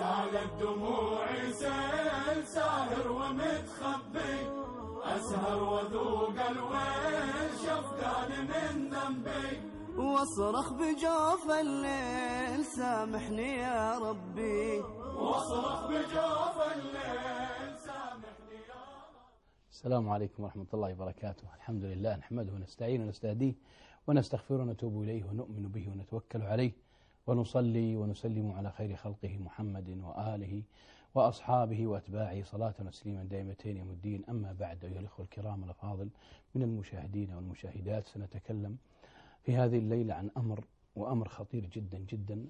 سالت دموعي سيل ساهر ومتخبي، أسهر وذوق الويل شفقاني من ذنبي، واصرخ بجوف الليل سامحني يا ربي، واصرخ بجوف الليل سامحني يا ربي. السلام عليكم ورحمة الله وبركاته. الحمد لله نحمده ونستعين ونستهديه ونستغفره ونتوب إليه ونؤمن به ونتوكل عليه، ونصلي ونسلم على خير خلقه محمد وآله وأصحابه وأتباعه صلاة وتسليما دائمتين يوم الدين. أما بعد، أيها الأخوة الكرام الأفاضل من المشاهدين والمشاهدات، سنتكلم في هذه الليلة عن أمر خطير جدا جدا،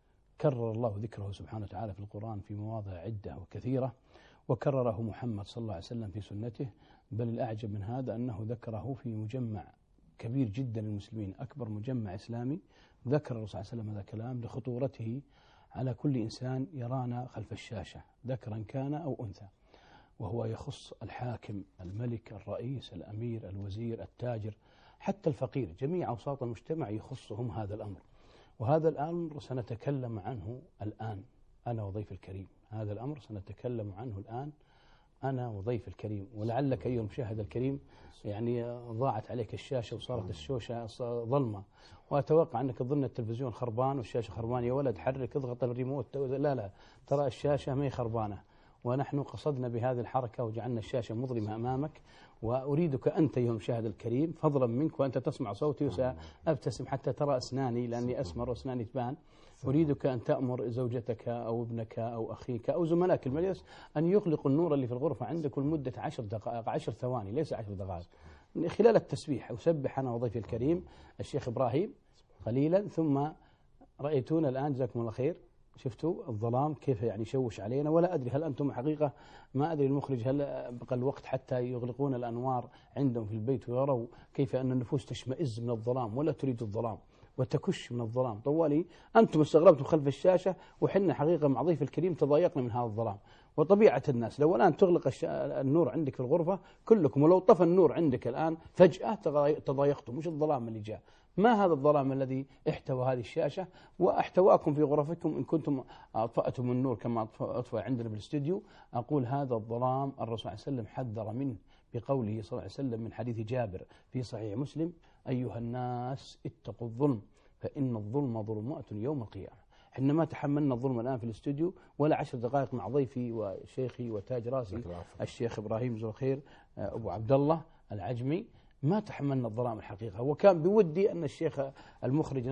كرر الله ذكره سبحانه وتعالى في القرآن في مواضع عدة وكثيرة، وكرره محمد صلى الله عليه وسلم في سنته. بل الأعجب من هذا أنه ذكره في مجمع كبير جدا للمسلمين، أكبر مجمع إسلامي، ذكر الرسول صلى الله عليه وسلم هذا الكلام لخطورته على كل إنسان يرانا خلف الشاشة، ذكرا كان أو أنثى، وهو يخص الحاكم، الملك، الرئيس، الأمير، الوزير، التاجر، حتى الفقير، جميع أوساط المجتمع يخصهم هذا الأمر. وهذا الأمر سنتكلم عنه الآن أنا وضيف الكريم، هذا الأمر سنتكلم عنه الآن أنا وضيف الكريم. ولعلك أيها المشاهد الكريم يعني ضاعت عليك الشاشة وصارت الشاشة ظلمة، وأتوقع أنك تظن التلفزيون خربان والشاشة خربان. يا ولد حرك، اضغط الريموت. لا، ترى الشاشة ما هي خربانة، ونحن قصدنا بهذه الحركة وجعلنا الشاشة مظلمة أمامك. وأريدك أنت أيها المشاهد الكريم فضلا منك، وأنت تسمع صوتي وسأبتسم حتى ترى أسناني لأني أسمر وأسناني تبان، أريدك أن تأمر زوجتك أو ابنك أو أخيك أو زملائك المجلس أن يغلقوا النور اللي في الغرفة عندك لمدة 10 دقائق، 10 ثواني، ليس 10 دقائق، خلال التسبيح. أسبح أنا وضيفي الكريم الشيخ إبراهيم قليلا، ثم رأيتونا الآن جزاكم الله خير، شفتوا الظلام كيف يعني يشوش علينا. ولا أدري هل أنتم حقيقة، ما أدري المخرج هل بقى الوقت حتى يغلقون الأنوار عندهم في البيت ويروا كيف أن النفوس تشمئز من الظلام ولا تريد الظلام وتكش من الظلام طوالي. أنتم استغربتم خلف الشاشة، وحنا حقيقة مع ضيف الكريم تضايقنا من هذا الظلام. وطبيعة الناس لو الآن تغلق النور عندك في الغرفة كلكم، ولو طفى النور عندك الآن فجأة تضايقتم. مش الظلام اللي جاء، ما هذا الظلام الذي احتوى هذه الشاشة وأحتواكم في غرفكم إن كنتم أطفأتم النور كما أطفأ عندنا بالاستوديو. أقول هذا الظلام الرسول صلى الله عليه وسلم حذر منه بقوله صلى الله عليه وسلم من حديث جابر في صحيح مسلم: أيها الناس اتقوا الظلم فإن الظلم ظلمات يوم القيامة. احنا ما تحملنا الظلم الآن في الاستوديو ولا 10 دقائق مع ضيفي وشيخي وتاج راسي الشيخ إبراهيم جزاه الخير أبو عبد الله العجمي، ما تحملنا الظلام الحقيقة. وكان بودي أن الشيخ المخرج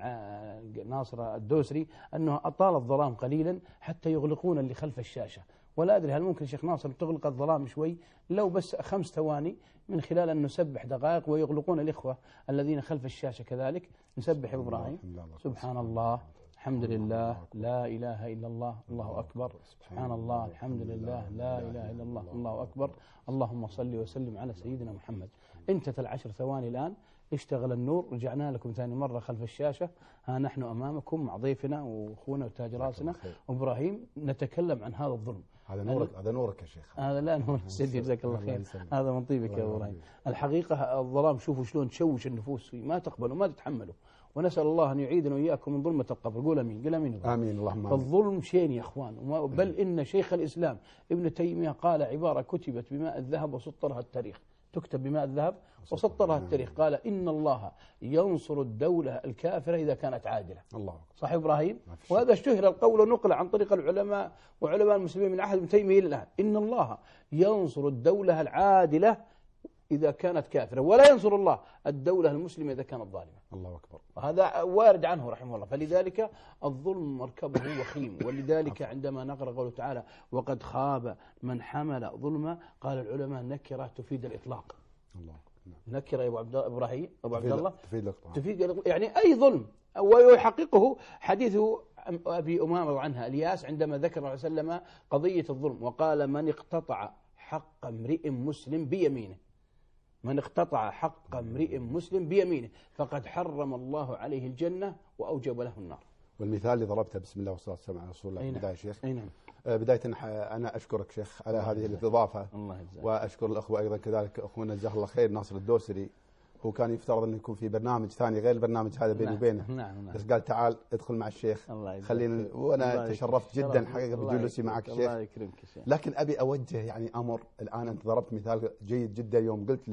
ناصر الدوسري أنه أطال الظلام قليلا حتى يغلقون اللي خلف الشاشة. ولا أدري هل ممكن الشيخ ناصر تغلق الظلام شوي، لو بس 5 ثواني، من خلال أن نسبح دقائق ويغلقون الإخوة الذين خلف الشاشة كذلك. نسبح إبراهيم: سبحان الله، الحمد لله، لا إله إلا الله، الله أكبر، سبحان الله، الحمد لله، لا إله إلا الله، الله أكبر، اللهم صل وسلم على سيدنا محمد. انتهت 10 ثواني الآن، اشتغل النور، رجعنا لكم ثاني مرة خلف الشاشة. ها نحن أمامكم مع ضيفنا وأخونا وتاج راسنا إبراهيم، نتكلم عن هذا الظلم. هذا نورك، هذا نورك يا شيخ. هذا لا نور سيدي، جزاك الله خير، هذا من طيبك يا إبراهيم. الحقيقة الظلام شوفوا شلون تشوش النفوس فيه، ما تقبلوا ما تتحملوا. ونسأل الله أن يعيدنا وإياكم من ظلمة القبر. قول أمين، قل أمين. آمين اللهم. فالظلم شين يا أخوان، بل إن شيخ الإسلام ابن تيمية قال عبارة كتبت بماء الذهب وسطرها التاريخ، تكتب بماء الذهب وسطرها التاريخ، قال إن الله ينصر الدولة الكافرة إذا كانت عادلة. الله صح إبراهيم؟ وهذا اشتهر القول ونقل عن طريق العلماء وعلماء المسلمين من عهد ابن تيمية إلى الآن، إن الله ينصر الدولة العادلة إذا كانت كافرة، ولا ينصر الله الدولة المسلمة إذا كانت ظالمة. الله أكبر. وهذا وارد عنه رحمه الله. فلذلك الظلم مركبه وخيم. ولذلك عندما نقرأ قوله تعالى: وقد خاب من حمل ظلما، قال العلماء نكرة تفيد الإطلاق. الله. نكرة يا أبو إبراهيم أبو عبد الله تفيد يعني أي ظلم. ويحققه حديث أبي أمامة عنها الياس عندما ذكر النبي صلى الله عليه وسلم قضية الظلم، وقال: من اقتطع حق امرئ مسلم بيمينه، من اقتطع حق امرئ مسلم بيمينه فقد حرم الله عليه الجنة وأوجب له النار. والمثال اللي ضربته بسم الله والصلاة والسلام على رسول الله بداية شيخ. نعم. بداية أنا أشكرك شيخ على هذه الإضافة، الله يجزاك. وأشكر الأخوة أيضا كذلك، أخونا جزاه الله خير ناصر الدوسري هو كان يفترض انه يكون في برنامج ثاني غير البرنامج هذا بيني وبينه. نعم. بس قال تعال ادخل مع الشيخ. خلينا، وانا تشرفت جدا حقيقه بجلوسي معك الشيخ. الله يكرمك يا شيخ. لكن ابي اوجه يعني امر الان. انت ضربت مثال جيد جدا يوم قلت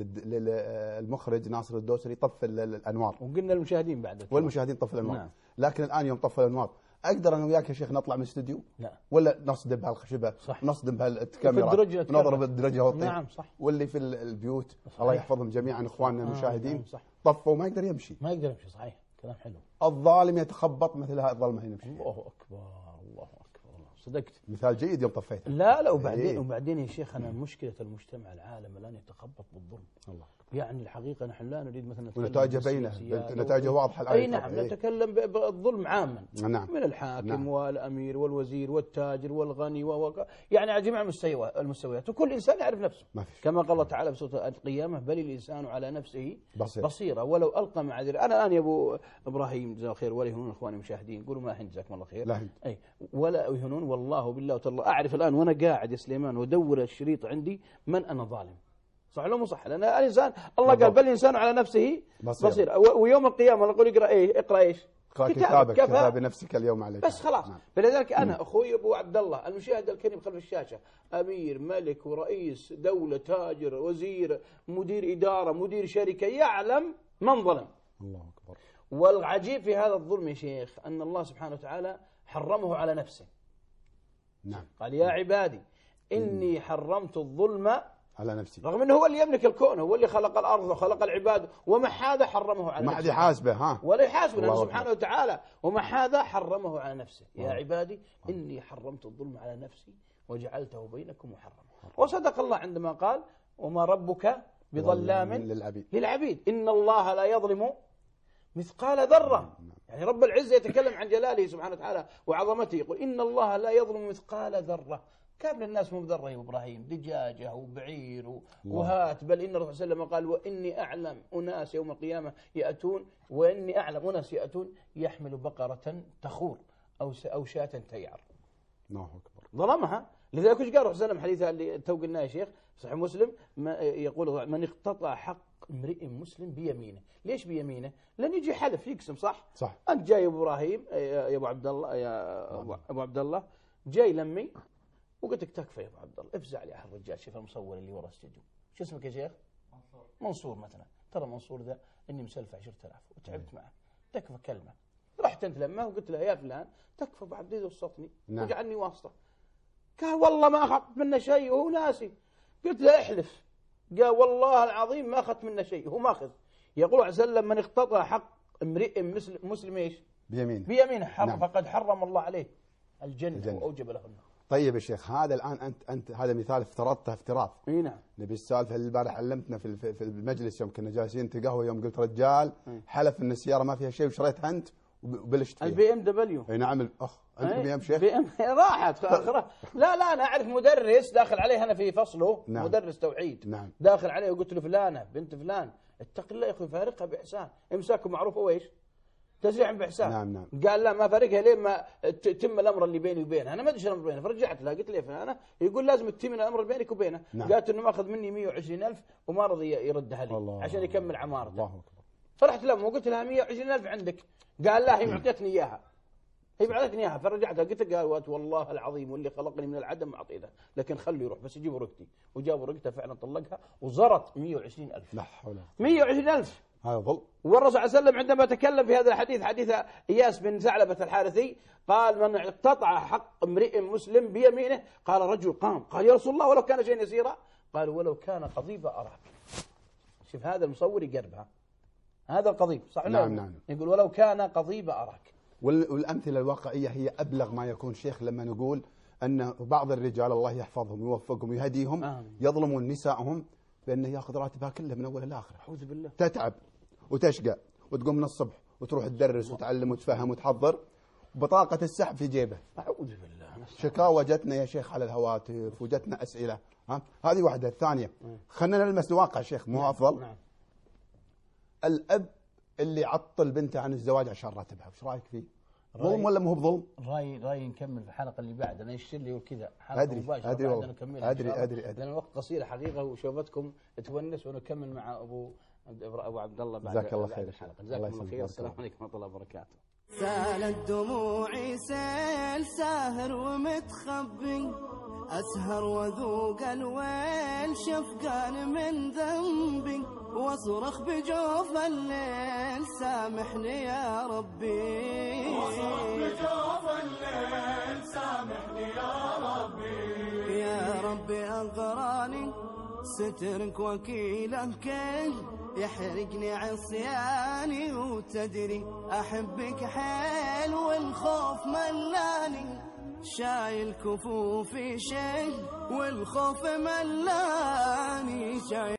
للمخرج ناصر الدوسري طفي الانوار، وقلنا للمشاهدين بعد والمشاهدين طفوا الانوار. نعم. لكن الان يوم طفوا الانوار اقدر انا وياك يا شيخ نطلع من الاستوديو؟ لا. ولا نصدم بهالخشبه، نصدم بهالكاميرا، نضرب الدرجه والطيب. نعم صح. واللي في البيوت الله يحفظهم جميعا اخواننا المشاهدين. نعم صح. طفوا ما يقدر يمشي. صحيح، كلام حلو. الظالم يتخبط مثل هذا الظلمه يمشي. الله اكبر. صدقت. مثال جيد يوم طفيت. لا وبعدين يا شيخ، انا مشكله المجتمع العالم الان يتخبط بالظلم. الله. يعني الحقيقه نحن لا نريد مثلا ونتائجه بينه، نتائجه واضحه الان. اي نعم. نتكلم بالظلم عاما. نعم. من الحاكم والامير والوزير والتاجر والغني يعني على جميع المستويات، وكل انسان يعرف نفسه. كما قال الله تعالى في سوره القيامه: بل الانسان على نفسه بصيره ولو القى معاذيره. انا الان يا ابو ابراهيم جزاه خير، ولا يهونون اخواني المشاهدين، قولوا ما هند جزاكم الله خير. لا هند. اي ولا يهونون، والله بالله وتالله اعرف الان وانا قاعد يا سليمان وادور الشريط عندي من انا ظالم. صح ولا مو صح؟ لأن الإنسان الله قال بل الإنسان على نفسه بصير. ويوم القيامة نقول اقرأ إيش؟ كتابك كفى بنفسك اليوم عليك. بس خلاص. فلذلك أنا أخوي أبو عبد الله المشاهد الكريم خلف الشاشة، أمير ملك ورئيس دولة تاجر وزير مدير إدارة مدير شركة، يعلم من ظلم. الله أكبر. والعجيب في هذا الظلم يا شيخ أن الله سبحانه وتعالى حرمه على نفسه. نعم. قال يا عبادي إني حرمت الظلم على نفسي، رغم انه هو اللي يملك الكون، هو اللي خلق الارض وخلق العباد، ومع هذا حرمه على نفسه. ما حد يحاسبه ولا يحاسبه لانه سبحانه وتعالى، ومع هذا حرمه على نفسه. يا عبادي اني حرمت الظلم على نفسي وجعلته بينكم محرما. وصدق الله عندما قال: وما ربك بظلام للعبيد ان الله لا يظلم مثقال ذره. يعني رب العزه يتكلم عن جلاله سبحانه وتعالى وعظمته، يقول ان الله لا يظلم مثقال ذره. كامل الناس مو بذره يا ابراهيم، دجاجه وبعير وهات. بل ان الرسول صلى الله عليه وسلم قال: واني اعلم اناس يوم القيامه ياتون، واني اعلم اناس ياتون يحمل بقره تخور او شاة تيعر. الله اكبر. ظلمها. لذلك ايش قال الرسول صلى الله عليه وسلم حديثه اللي تو قلناه يا شيخ صحيح مسلم، يقول: من اقتطع حق امرئ مسلم بيمينه. ليش بيمينه؟ لان يجي حلف يقسم. صح. انت جاي ابو ابراهيم يا ابو عبد الله، يا ابو عبد الله، جاي لمي وقلت لك تكفى يا ابو عبد الله، افزع لي على الرجال. شوف المصور اللي ورا السجن، شو اسمك يا شيخ؟ منصور مثلا. ترى منصور ذا اني مسلف 10,000 وتعبت معه، تكفى كلمه. رحت انت لما وقلت له: يا فلان تكفى ابو عبد الله وسطني وجعلني واسطه. قال: والله ما اخذت منه شيء وهو ناسي. قلت له: احلف. قال: والله العظيم ما اخذت منه شيء، هو ماخذ. يقول عليه وسلم: من اقتطع حق امرئ مسلم ايش؟ بيمينه فقد حرم الله عليه الجنه واوجب له النار. طيب يا شيخ، هذا الان انت هذا مثال افترضته افتراض. اي نعم. نبي السالفه اللي البارح علمتنا في المجلس يوم كنا جالسين نتقهوى، يوم قلت رجال حلف ان السياره ما فيها شيء وشريتها انت وبلشت فيها. البي ام دبليو. اي نعم. عندك بي ام شيخ؟ بي ام راحت. لا انا اعرف مدرس داخل عليه انا في فصله. نعم. مدرس توحيد. نعم. داخل عليه وقلت له: فلانه بنت فلان اتق الله يا اخوي، فارقها باحسان، امساكه معروف وايش؟ تسريعا باحسان. نعم. قال: لا ما فارقها لين ما تتم الامر اللي بيني وبينها. انا ما ادري الامر بينها. فرجعت له قلت له: فلانه يقول لازم تتم الامر اللي بينك وبينها. نعم. قالت انه ماخذ مني 120,000 وما رضي يردها لي عشان يكمل عمارته. الله اكبر. فرحت لهم وقلت لها: 120,000 عندك. قال: لا هي معطيتني اياها. فرجعت قلت له: قال: والله العظيم واللي خلقني من العدم ما اعطيته، لكن خليه يروح بس يجيبوا رقتي. وجابوا رقته فعلا، طلقها وزرط 120,000. لا حول ولا قوة. 120,000 هذا ظلم. والرسول صلى الله عليه وسلم عندما تكلم في هذا الحديث، حديث إياس بن ثعلبة الحارثي، قال: من اقتطع حق امرئ مسلم بيمينه. قال رجل قام قال: يا رسول الله ولو كان شيئا يسيرا. قال: ولو كان قضيب أراك. شوف هذا المصور يقربها، هذا القضيب صح. نعم. يقول: ولو كان قضيب أراك. والأمثلة الواقعية هي أبلغ ما يكون شيخ، لما نقول أن بعض الرجال الله يحفظهم ويوفقهم ويهديهم يظلمون نسائهم بأنه يأخذ راتبها كله من أول الآخر. أعوذ بالله. تتعب وتشقى وتقوم من الصبح وتروح تدرس وتعلم وتفهم وتحضر، بطاقة السحب في جيبه. أعوذ بالله. شكاوى جتنا يا شيخ على الهواتف وجتنا أسئلة. هذه واحدة. الثانية، خلينا نلمس الواقع شيخ، مو أفضل؟ نعم. الأب اللي عطل بنته عن الزواج عشان راتبها، وش رايك فيه؟ ظلم ولا مو بظلم؟ راي نكمل في الحلقه اللي بعد. انا يشتر لي وكذا حلقه مباشره. ادري لان الوقت قصير حقيقه، وشوفتكم تونس ونكمل مع ابو ابو عبد الله بعد جزاك الله خير الحلقه. جزاكم الله خير. السلام عليكم ورحمه الله وبركاته. سالت دموعي سيل ساهر ومتخبي، أسهر وذوق الويل شفقان من ذنبي، واصرخ بجوف الليل سامحني يا ربي، واصرخ بجوف الليل سامحني يا ربي. يا ربي أغراني سترك وكيله كل، يحرقني عصياني وتدري أحبك حيل، والخوف ملاني شايل كفوفي شيل، والخوف ملاني شايل